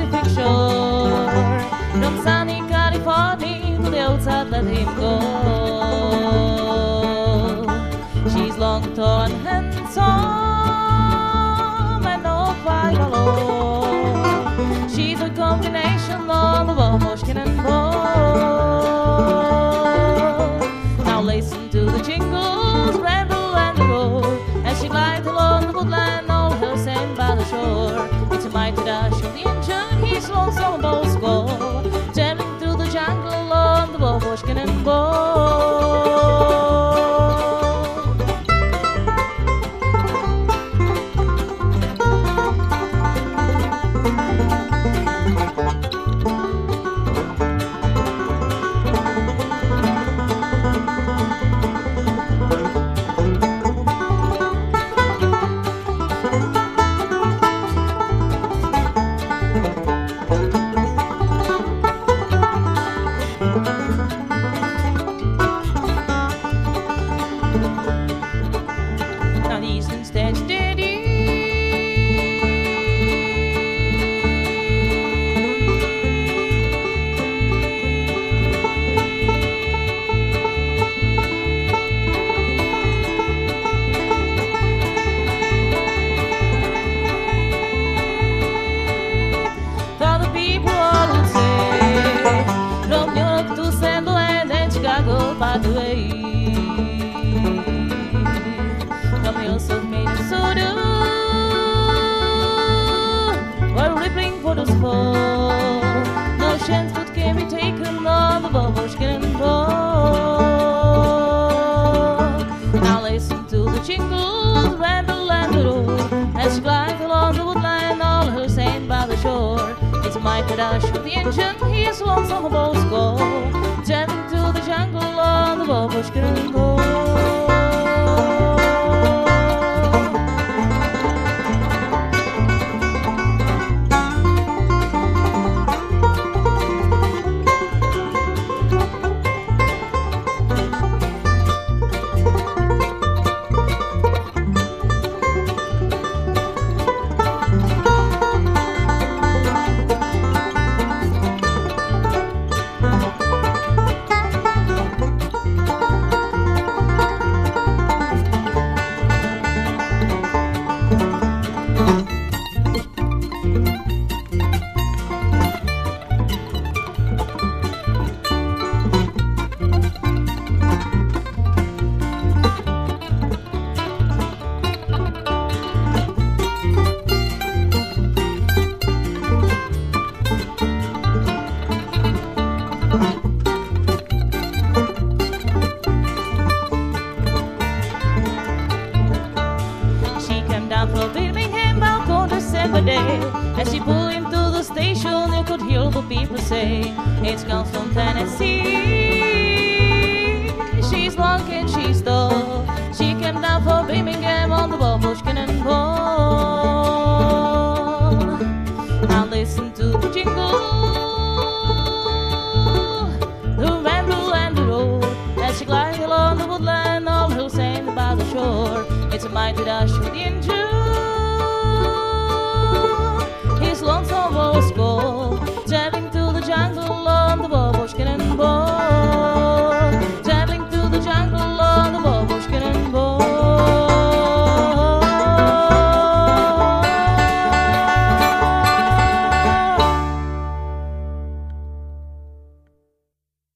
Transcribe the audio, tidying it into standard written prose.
Pacific shore. From sunny California to the outside, let him go. She's long, tall, and handsome, and not quite alone. She's a combination of the Babushkin and Bo. Now listen to the jingles, ramble and the roar, as she glides along the woodland, all her sand by the shore. It's a mighty dash of the engine, he's lonesome bow score, jamming through the jungle on the Babushkin and Bo. By the way, from hills of Minnesota, while rippling for the sport, no chance but can be taken on the Babushkin and Bo. Now listen to the jingles, ramble and the roar, as she glides along the woodline, all her sand by the shore. It's a mighty dash of the engine, he's lonesome about score, jamming to the jungle on the Babushkin and Bo. For Birmingham out on December day, as she pulled him to the station, you could hear the people say, "It's comes from Tennessee." She's long and she's tall. She came down for Birmingham on the Babushkin and Bo. Now listen to the jingle, the ramble and the roar, as she glides along the woodland, all her sand by the shore. It's a mighty dash of the engine, his lonesome will score.